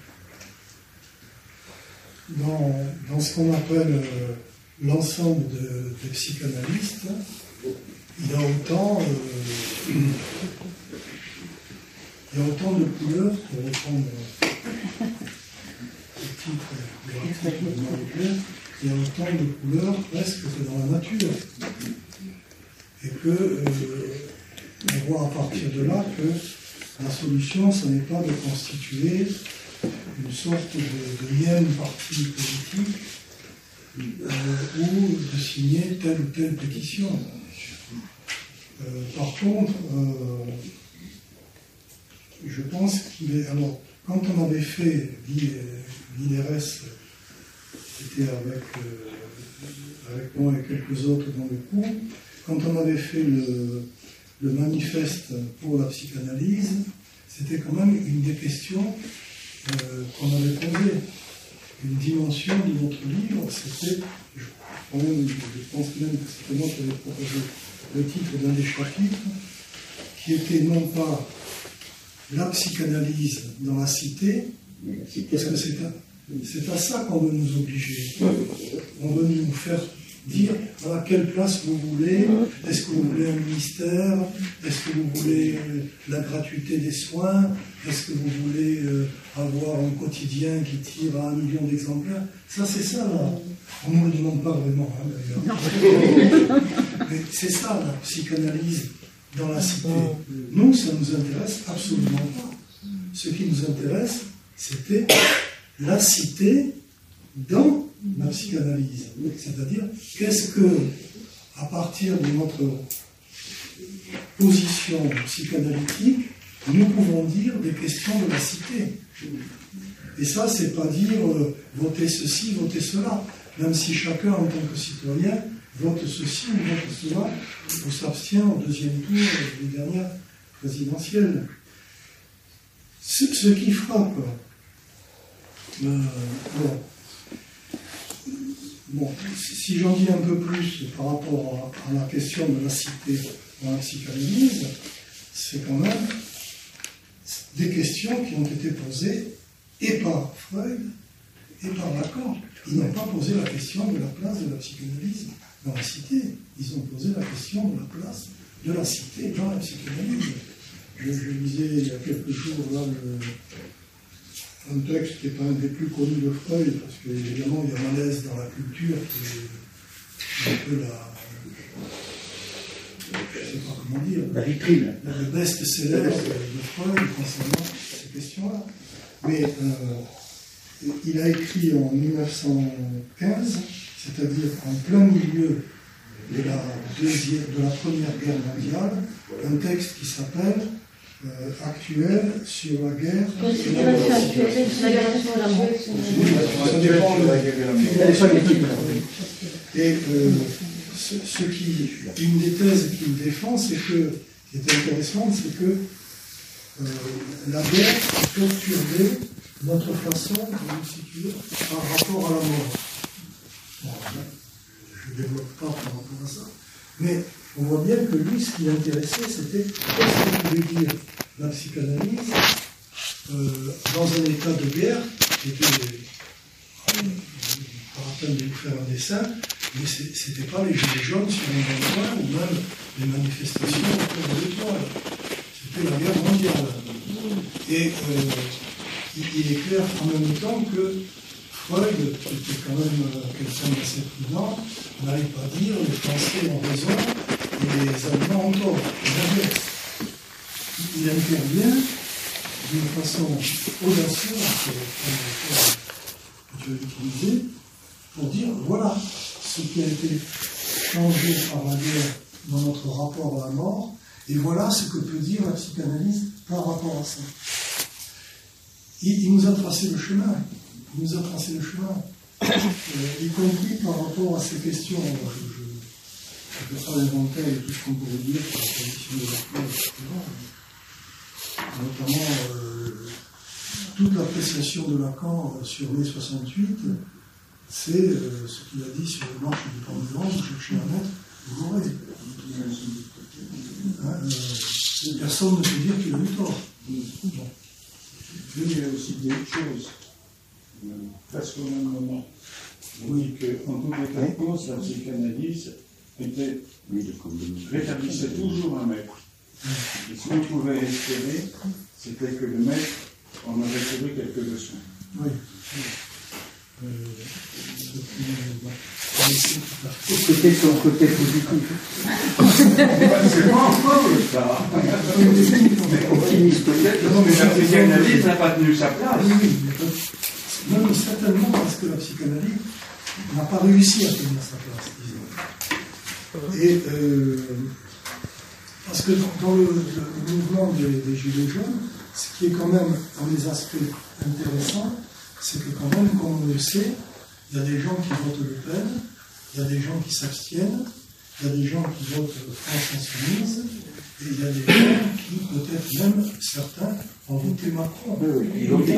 dans, dans ce qu'on appelle euh, l'ensemble de, des psychanalystes, il y a autant, euh, il y a autant de couleurs, pour reprendre le titre de l'article de Marie-Claire, il y a autant de couleurs presque que dans la nature. Et que euh, on voit à partir de là que la solution, ce n'est pas de constituer une sorte de, de lienne parti politique euh, ou de signer telle ou telle pétition. Euh, par contre, euh, je pense qu'il est... Alors, quand on avait fait l'I N R S, c'était avec, euh, avec moi et quelques autres dans le cours, quand on avait fait le, le manifeste pour la psychanalyse, c'était quand même une des questions euh, qu'on avait posées. Une dimension de notre livre, c'était, je, je pense même que c'était moi qui avais proposé le titre d'un des chapitres, qui était non pas la psychanalyse dans la cité, parce que c'est à, c'est à ça qu'on veut nous obliger. On veut nous faire dire à quelle place vous voulez, est-ce que vous voulez un ministère, est-ce que vous voulez euh, la gratuité des soins, est-ce que vous voulez euh, avoir un quotidien qui tire à un million d'exemplaires. Ça, c'est ça, là. On ne nous le demande pas vraiment, hein, d'ailleurs. Mais c'est ça, la psychanalyse dans la cité. Nous, ça ne nous intéresse absolument pas. Ce qui nous intéresse, c'était la cité dans la psychanalyse. C'est-à-dire, qu'est-ce que, à partir de notre position psychanalytique, nous pouvons dire des questions de la cité. Et ça, c'est pas dire euh, votez ceci, votez cela. Même si chacun, en tant que citoyen, vote ceci ou vote cela, ou s'abstient au deuxième tour des dernières présidentielles. Ce, ce qui frappe, euh, bon, bon, si j'en dis un peu plus par rapport à, à la question de la cité dans la psychanalyse, c'est quand même des questions qui ont été posées et par Freud et par Lacan. Ils n'ont pas posé la question de la place de la psychanalyse dans la cité. Ils ont posé la question de la place de la cité dans la psychanalyse. Je, je lisais il y a quelques jours là, le, un texte qui n'est pas un des plus connus de Freud, parce qu'évidemment il y a malaise dans la culture qui est un peu la. Je ne sais pas comment dire. La vitrine. Le best-seller de Freud concernant ces questions-là. Mais euh, il a écrit en mille neuf cent quinze, c'est-à-dire en plein milieu de la, deuxième, de la Première Guerre mondiale, un texte qui s'appelle euh, Actuel sur la guerre. Considération actuelle sur la guerre sur la mort. Ça dépend de la guerre. Et euh, ce, ce qui, une des thèses qu'il défend, c'est que, qui est intéressante, c'est que euh, la guerre a perturbé notre façon de nous situer par rapport à la mort. Bon, je ne développe pas par rapport à ça, mais on voit bien que lui, ce qui l'intéressait, c'était qu'est-ce que pouvait dire la psychanalyse euh, dans un état de guerre qui était, euh, pas la peine de vous faire un dessin, mais ce n'était pas les gilets jaunes sur un coin ou même les manifestations autour de l'étoile. C'était la guerre mondiale. Et euh, il, il est clair en même temps que Freud, qui était quand même euh, quelqu'un d'assez prudent, n'allait pas dire les Français ont raison et les Allemands ont tort. L'inverse. Il intervient d'une façon audacieuse, que tu as utilisé, pour dire voilà ce qui a été changé par la guerre dans notre rapport à la mort, et voilà ce que peut dire la psychanalyse par rapport à ça. Il, il nous a tracé le chemin, il nous a tracé le chemin, euh, y compris par rapport à ces questions. Je ne peux pas inventer tout ce qu'on pourrait dire sur la condition de la foi, et cetera. Notamment euh, toute l'appréciation de Lacan sur mai soixante-huit, c'est euh, ce qu'il a dit sur les marches du Pendulum, vous cherchez un maître, vous l'aurez. Hein, euh, personne ne peut dire qu'il a eu tort. Bon. Il y a aussi des choses, euh, presque au même moment. Oui, qu'en tout état de cause, la psychanalyse était, rétablissait toujours un maître. Et ce qu'on pouvait espérer, c'était que le maître en avait trouvé quelques leçons. Oui. Euh, C'était son côté positif. C'est pas encore le cas. Mais la psychanalyse n'a pas tenu sa place. Non, mais certainement parce que la psychanalyse n'a pas réussi à tenir sa place, disons. Et euh, parce que dans le, le mouvement des, des Gilets jaunes, ce qui est quand même un des aspects intéressants, c'est que quand même, comme on le sait, il y a des gens qui votent Le Pen, il y a des gens qui s'abstiennent, il y a des gens qui votent France Insoumise, et il y a des gens qui, peut-être même certains, ont voté Macron. Et on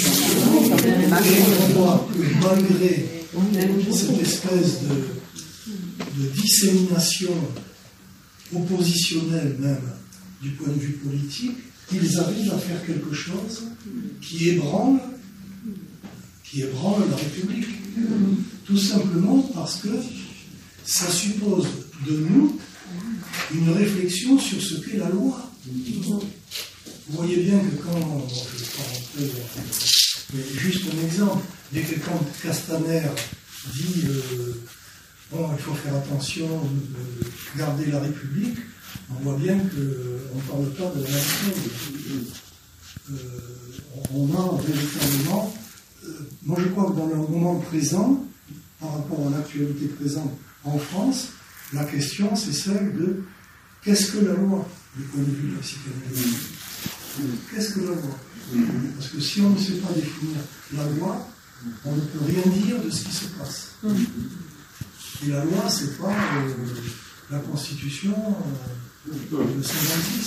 voit que malgré cette espèce de, de dissémination oppositionnelle même, du point de vue politique, ils arrivent à faire quelque chose qui ébranle qui ébranle la République. Tout simplement parce que ça suppose de nous une réflexion sur ce qu'est la loi. Vous voyez bien que quand, bon, je ne vais pas rentrer, mais juste un exemple, dès que quand Castaner dit euh, bon, il faut faire attention, euh, garder la République, on voit bien qu'on ne parle pas de la même chose. Euh, on a véritablement Euh, moi, je crois que dans le moment présent, par rapport à l'actualité présente en France, la question, c'est celle de qu'est-ce que la loi, du point de vue de la psychanalyse. Qu'est-ce que la loi? Parce que si on ne sait pas définir la loi, on ne peut rien dire de ce qui se passe. Et la loi, c'est pas euh, la Constitution euh, de cinquante-six.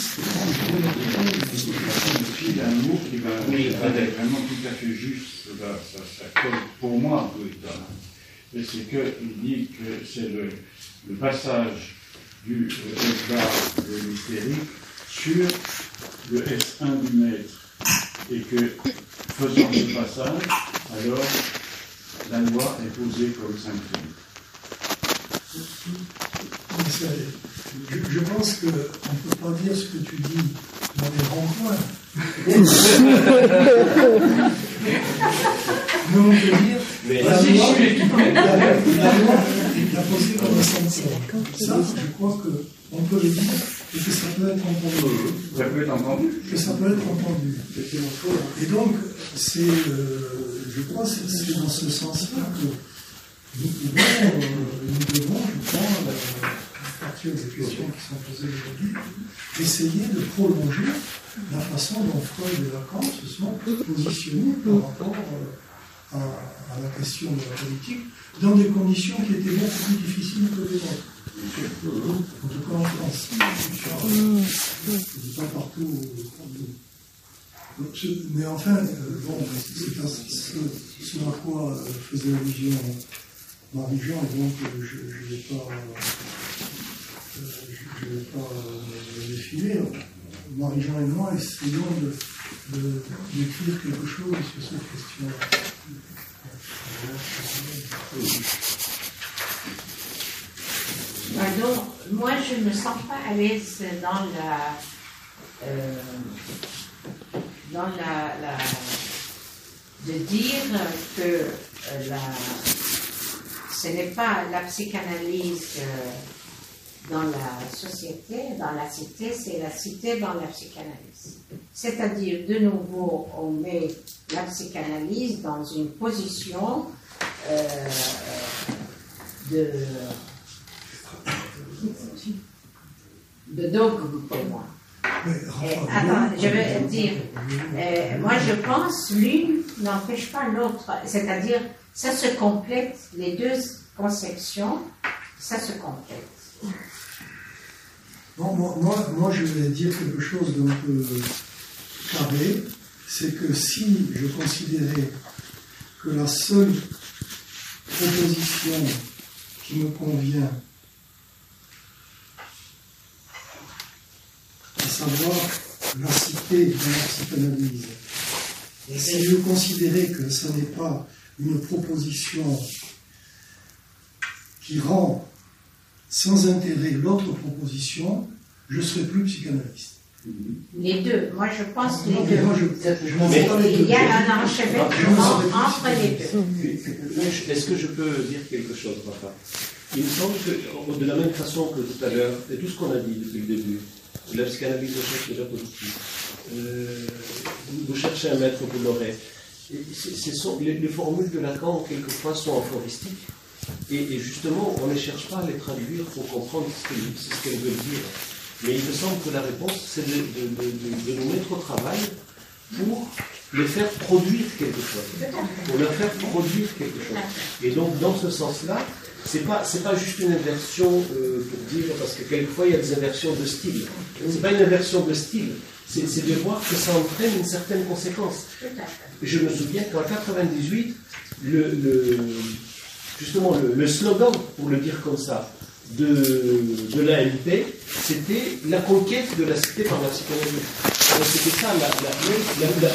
Il y a un mot qui va être vraiment tout à fait juste. Ça, ça, ça colle pour moi, et c'est qu'il dit que c'est le, le passage du S bar de l'hystérique sur le S un du maître, et que faisant ce passage, alors la loi est posée comme cinquième. je, je pense qu'on ne peut pas dire ce que tu dis dans les ronds-points. Mais on peut dire Mais la si, loi, je suis- la, la loi est imposée comme un sanction. Ça, je crois qu'on peut le dire et que ça peut être entendu. Ça peut être entendu. Que ça peut être entendu. Et donc, c'est, euh, je crois que c'est c'est dans ce sens-là que nous pouvons, euh, nous devons, je crois, euh, à partir des questions qui sont posées aujourd'hui, essayer de prolonger la façon dont Freud et Lacan se sont positionnés par rapport euh, à, à la question de la politique, dans des conditions qui étaient beaucoup plus difficiles que les autres. En tout cas en France. Pas partout. partout. Mais enfin, euh, bon, c'est pas ce, ce à quoi euh, faisait allusion Marie-Jean, et donc euh, je ne vais pas, euh, je, je vais pas euh, me défiler. Marie-Jean et moi essayons de, de, d'écrire quelque chose sur cette question-là. Pardon, moi je ne me sens pas à l'aise dans la, euh, dans la, la, de dire que euh, la, ce n'est pas la psychanalyse euh, dans la société, dans la cité, c'est la cité dans la psychanalyse. C'est-à-dire, de nouveau, on met la psychanalyse dans une position euh, de de dogme pour moi. Et, attends, je vais dire, euh, moi je pense l'une n'empêche pas l'autre, c'est-à-dire ça se complète, les deux conceptions, ça se complète. Non, moi, moi, moi, je vais dire quelque chose d'un peu carré, c'est que si je considérais que la seule proposition qui me convient, à savoir la cité dans la psychanalyse, et si je considérais que ce n'est pas une proposition qui rend sans intérêt l'autre proposition, je ne serai plus psychanalyste. Les deux, moi je pense les Non, deux. mais moi, je, je m'en vais pas les deux. Il y a un enchevêtrement entre les deux. Est-ce que je peux dire quelque chose, Rafa? Il me semble que, de la même façon que tout à l'heure, et tout ce qu'on a dit depuis le début, la psychanalyse recherche déjà positive. Euh, vous cherchez un maître, vous l'aurez. Et ce sont, les, les formules de Lacan, quelquefois, sont aphoristiques. Et, et justement, on ne cherche pas à les traduire pour comprendre ce qu'elles ce qu'elles veulent dire. Mais il me semble que la réponse, c'est de, de, de, de, de nous mettre au travail pour les faire produire quelque chose. Pour leur faire produire quelque chose. Et donc, dans ce sens-là, c'est pas, c'est pas juste une inversion euh, pour dire, parce que quelquefois, il y a des inversions de style. C'est pas une inversion de style. C'est, c'est de voir que ça entraîne une certaine conséquence. Je me souviens qu'en quatre-vingt-dix-huit, le, le, justement, le, le slogan, pour le dire comme ça, de, de l'A M P, c'était la conquête de la cité par la psychanalyse. Donc c'était ça, la, la, la,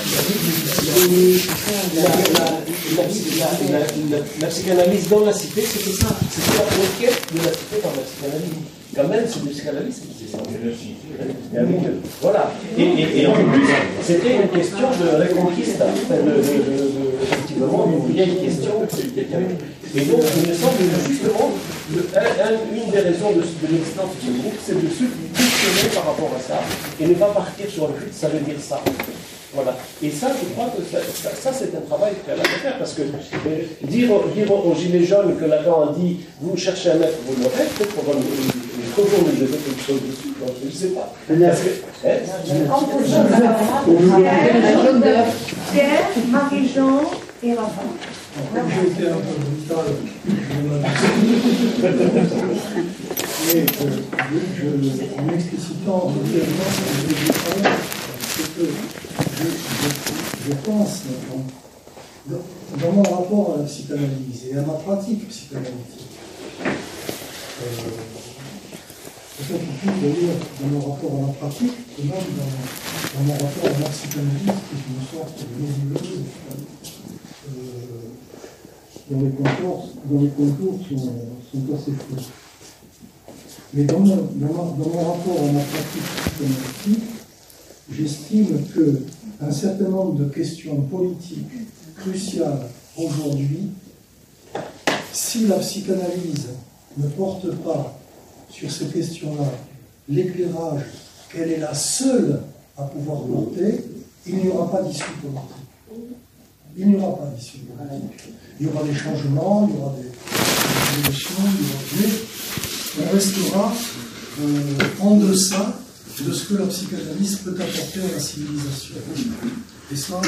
la, la, la psychanalyse dans la cité, c'était ça. C'était la conquête de la cité par la psychanalyse. Quand même, c'est du psychanalyse, c'est ça. Voilà. Et, et, et en plus, c'était une question de reconquista, de, de, de, de, effectivement, une vieille question. Et donc, il me semble que justement, le, un, un, une des raisons de, de l'existence de ce groupe, c'est de se questionner par rapport à ça, et ne pas partir sur le fait, ça veut dire ça. Voilà. Et ça, je crois que ça, ça, ça c'est un travail qu'elle a à faire, parce que euh, dire, dire aux gilets jaunes que Lacan a dit, vous cherchez un maître, vous l'aurez, peut-être qu'on va retourner de quelque chose dessus, je ne sais pas. Parce que, hein, Pierre, Marie-Jean et Rafa. Comme j'ai été un peu brutal, je mais je, en explicitant réellement ce que je veux dire, c'est que je, je, je pense, dans, dans mon rapport à la psychanalyse et à ma pratique psychanalytique, euh, peut-être plus d'ailleurs dans mon rapport à la pratique que même dans, dans mon rapport à la psychanalyse, qui est une sorte de nébuleuse, euh, dont les contours, dont les contours sont, sont assez flous. Mais dans mon, dans mon, dans mon rapport à ma pratique psychanalytique, j'estime qu'un certain nombre de questions politiques cruciales aujourd'hui, si la psychanalyse ne porte pas sur ces questions-là l'éclairage qu'elle est la seule à pouvoir porter, il n'y aura pas d'issue politique. Il n'y aura pas d'issue politique. Il y aura des changements, il y aura des, des évolutions, il y aura des... on restera euh, en deçà de ce que la psychanalyse peut apporter à la civilisation. Et ça,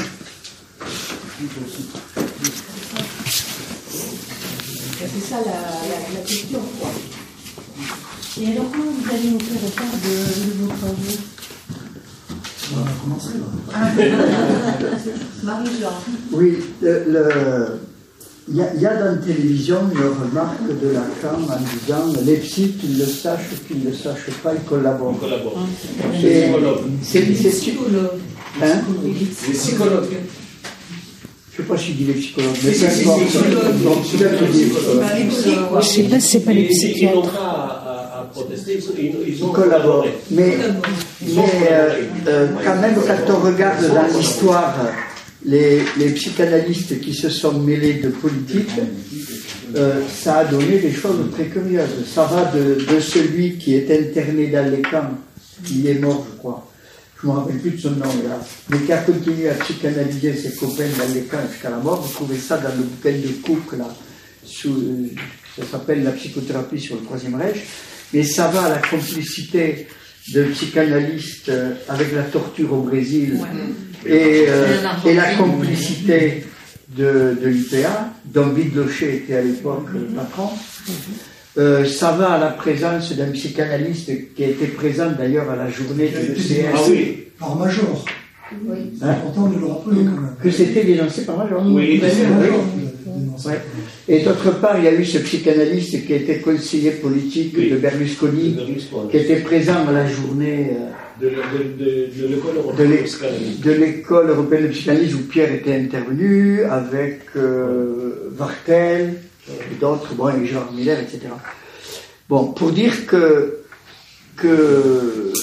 c'est ça la, la, la question, quoi. Et alors, comment vous allez nous faire part de, de vos travaux? on a commencé là. Marie-Jean. Oui, le, le, il, y a, il y a dans la télévision une remarque de Lacan en disant les psys, qu'ils le sachent ou qu'ils ne le sachent pas, ils collaborent. On collabore. Et C'est c'est psychologue. Hein les psychologues. Je ne sais pas si je dis les psychologues, mais Si, peu si, si, importe. si, psychologues. Donc, c'est bien de dire, euh, Je sais pas si c'est pas les Ils- Ils n'ont psychiatres. pas à, à protester, ils, ils, ils ils ont collaborent. collaboré. Mais, Ils ont mais euh, collaboré. euh, quand même, quand on regarde dans l'histoire les, les psychanalystes qui se sont mêlés de politique, euh, ça a donné des choses très curieuses. Ça va de, de celui qui est interné dans les camps, qui est mort, je crois. Je ne me rappelle plus de son nom là, mais qui a continué à psychanalyser ses copains dans les camps jusqu'à la mort. Vous trouvez ça dans le bouquin de Cook, là, sous, ça s'appelle La psychothérapie sur le Troisième Reich. Mais ça va à la complicité de psychanalystes euh, avec la torture au Brésil et, euh, et la complicité de, de l'U P A, dont Bidlochet était à l'époque le patron. Euh, ça va à la présence d'un psychanalyste qui était présent d'ailleurs à la journée de l'E C S. Ah oui. Par Major. Oui. C'est important de le rappeler quand même. Que c'était dénoncé par Major. Oui, C'est c'est Major vrai. qui l'a dénoncé. Ouais. Et d'autre part, il y a eu ce psychanalyste qui était conseiller politique Oui. de Berlusconi, De qui était présent à la journée euh, de, de, de l'école de européenne l'é- de psychanalyse. de l'école européenne de psychanalyse où Pierre était intervenu, avec euh, Vartel, et d'autres, bon, et Gérard Miller, et cetera. Bon, pour dire que, que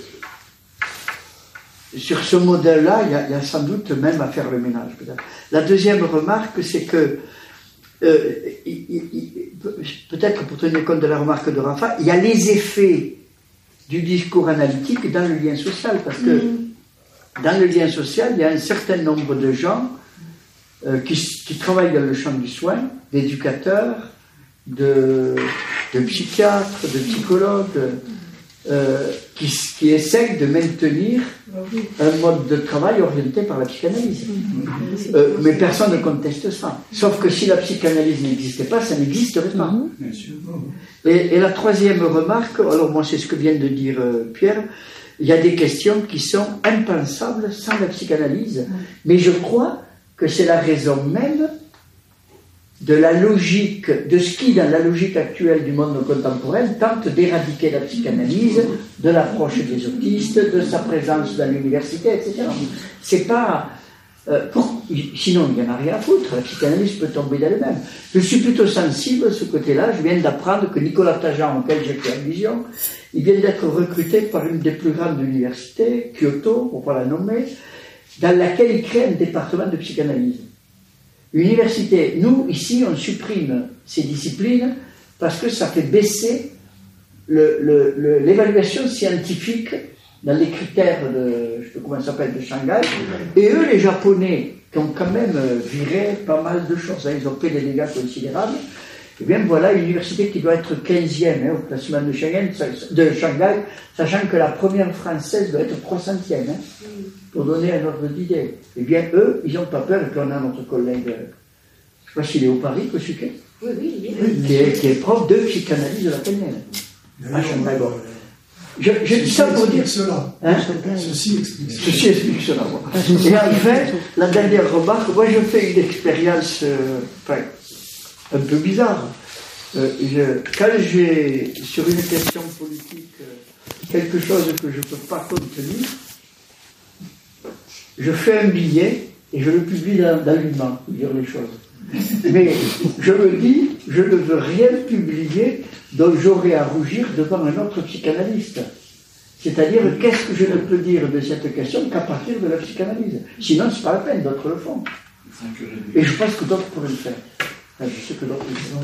sur ce modèle-là, il y, a, il y a sans doute même à faire le ménage. Peut-être. La deuxième remarque, c'est que, euh, il, il, il, peut-être pour tenir compte de la remarque de Rafa, il y a les effets du discours analytique dans le lien social, parce que mmh. dans le lien social, il y a un certain nombre de gens euh, qui, qui travaillent dans le champ du soin, d'éducateurs, de, de psychiatres, de psychologues, euh, qui, qui essayent de maintenir un mode de travail orienté par la psychanalyse. Euh, mais personne ne conteste ça. Sauf que si la psychanalyse n'existait pas, ça n'existerait pas. Bien sûr. Et, et la troisième remarque, alors moi c'est ce que vient de dire euh, Pierre, il y a des questions qui sont impensables sans la psychanalyse, mais je crois que c'est la raison même de la logique, de ce qui, dans la logique actuelle du monde contemporain, tente d'éradiquer la psychanalyse, de l'approche des autistes, de sa présence dans l'université, et cetera. C'est pas... Euh, pour, sinon, il n'y en a rien à foutre. La psychanalyse peut tomber d'elle-même. Je suis plutôt sensible à ce côté-là. Je viens d'apprendre que Nicolas Tajan, auquel j'ai fait allusion, il vient d'être recruté par une des plus grandes universités, Kyoto, pour ne pas la nommer, dans laquelle il crée un département de psychanalyse. Université, nous, ici, on supprime ces disciplines parce que ça fait baisser le, le, le, l'évaluation scientifique dans les critères de, je sais pas comment ça s'appelle, de Shanghai. Et eux, les Japonais, qui ont quand même viré pas mal de choses, hein, ils ont fait des dégâts considérables, et bien voilà une université qui doit être quinzième hein, au classement de Shanghai, de Shanghai, sachant que la première française doit être trois centième, hein, pour donner un ordre d'idée. Et bien eux, ils n'ont pas peur, et puis on a notre collègue, je ne sais pas s'il est au Paris, Kosuke, Oui, oui, oui. qui est, qui est prof de psychanalyse de la P N L. À Shanghai. Bon. Je, je dis ça pour dire cela. Hein? Ceci explique cela. Ceci explique cela. Moi. Et enfin, la dernière remarque, moi je fais une expérience euh, enfin, un peu bizarre. Euh, je, quand j'ai, sur une question politique, euh, quelque chose que je ne peux pas contenir, je fais un billet et je le publie dans, dans l'Humain, pour dire les choses. Mais je me dis, je ne veux rien publier dont j'aurai à rougir devant un autre psychanalyste. C'est-à-dire, qu'est-ce que je ne peux dire de cette question qu'à partir de la psychanalyse? Sinon, c'est pas la peine, d'autres le font. Et je pense que d'autres pourraient le faire. Enfin, je sais que d'autres le font.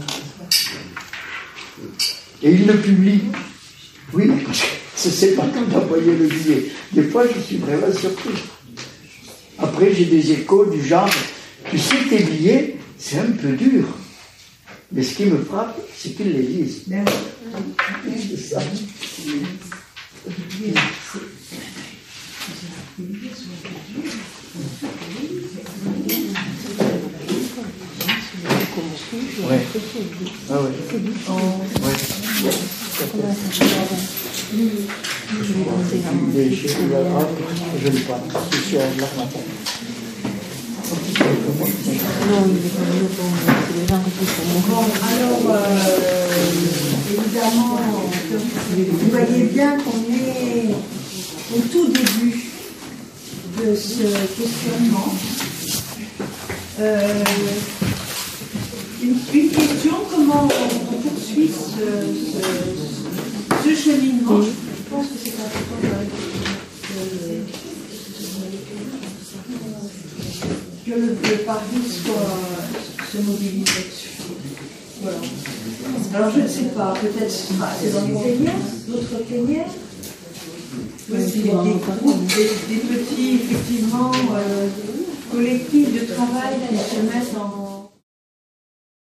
Et ils le publient. Oui, je ne sais pas quand d'envoyer le billet. Des fois, je suis vraiment surpris. Après, j'ai des échos du genre, tu sais, tes billets, c'est un peu dur. Mais ce qui me frappe, c'est qu'ils les lisent. C'est ça. Ouais. Ah ouais. Ouais. Les chiffres là, je ne pas. Je suis à l'armateur. Non, il est pas mieux pour moi. C'est les gens qui sont Bon, alors, euh, évidemment, vous voyez bien qu'on est au tout début de ce questionnement. Euh, une, une question, comment on, on poursuit ce, ce, ce cheminement? Je pense que c'est important de, que le, le Paris soit, se mobilise là-dessus. Voilà. Alors je ne sais pas, peut-être c'est dans les plénières, d'autres plénières, des, des, groupes, des, des petits, effectivement, euh, collectifs de travail qui se mettent en